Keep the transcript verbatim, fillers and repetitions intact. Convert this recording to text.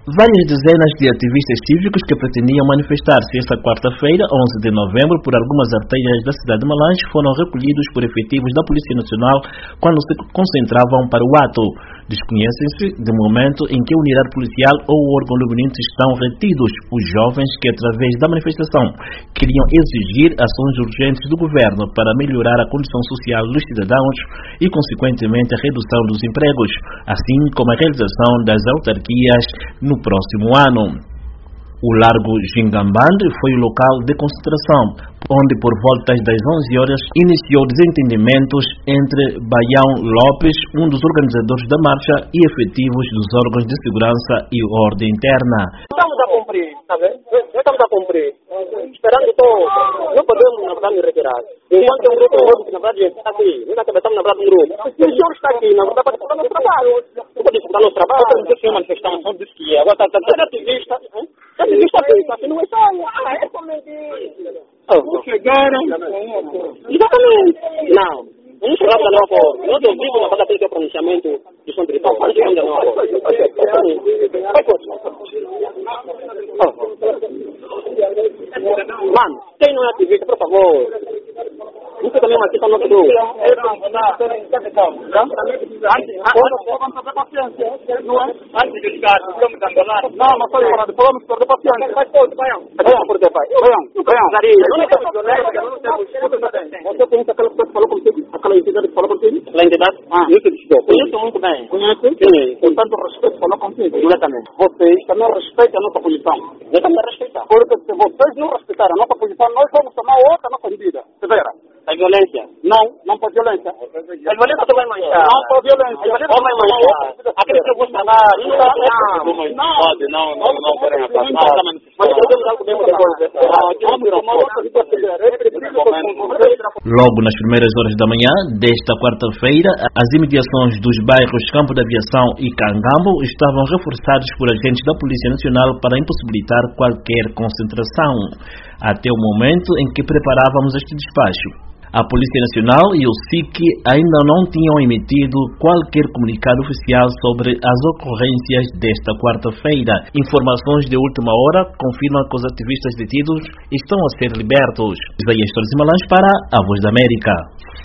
Várias dezenas de ativistas cívicos que pretendiam manifestar-se esta quarta-feira, onze de novembro, por algumas artérias da cidade de Malange, foram recolhidos por efetivos da Polícia Nacional quando se concentravam para o ato. Desconhecem-se de momento em que a unidade policial ou o órgão luminante estão retidos os jovens que, através da manifestação, queriam exigir ações urgentes do governo para melhorar a condição social dos cidadãos e, consequentemente, a redução dos empregos, assim como a realização das autarquias no próximo ano. O Largo Gingambande foi o local de concentração, onde por volta das onze horas iniciou desentendimentos entre Baião Lopes, um dos organizadores da marcha, e efetivos dos órgãos de segurança e ordem interna. Estamos a cumprir, está vendo? Estamos a cumprir. Esperando todo, não podemos, na verdade, retirar. Enquanto um grupo, que na verdade está aqui, nós também estamos na verdade um grupo. O senhor está aqui, na verdade, para disputar nosso trabalho. Não pode disputar nosso trabalho. Não pode ser manifestação disse que agora está sendo ativista. Ativista aqui, não é só. Ah, é somente. Oh, chegaram. Exatamente. Não. Não chegamos a novo acordo. Nós ouvimos na verdade aquele pronunciamento do São Diretor. Não chegamos a novo acordo. Mano, quem não é ativista, por favor. Isso também é uma questão do nosso grupo. Antes de ligar, vamos abandonar. Não, não foi agora. Vamos perder paciência. Faz todo, Baião. Baião, por Deus, Baião. Baião. Você conhece aquela pessoa que falou contigo? Aquela entidade que falou contigo? Aquela entidade? Ah, isso eu conheço muito bem. Conhece? Sim. Com tanto respeito falou contigo. Exatamente. Vocês também respeitam a nossa posição. Eu também respeitar. Porque se vocês não respeitarem a nossa posição, nós vamos tomar outra nossa medida. Severa. A violência? Não, não por violência. A violência tu vai manchar. Não por violência. A violência vai manchar. Aquele que eu vou falar, não, não pode, não, não, não querem afastar. Mas eu tenho algo mesmo depois. Logo nas primeiras horas da manhã desta quarta-feira, as imediações dos bairros Campo da Aviação e Cangambo estavam reforçadas por agentes da Polícia Nacional para impossibilitar qualquer concentração, até o momento em que preparávamos este despacho. A Polícia Nacional e o S I C ainda não tinham emitido qualquer comunicado oficial sobre as ocorrências desta quarta-feira. Informações de última hora confirmam que os ativistas detidos estão a ser libertos. Isaías Torres Malange para a Voz da América.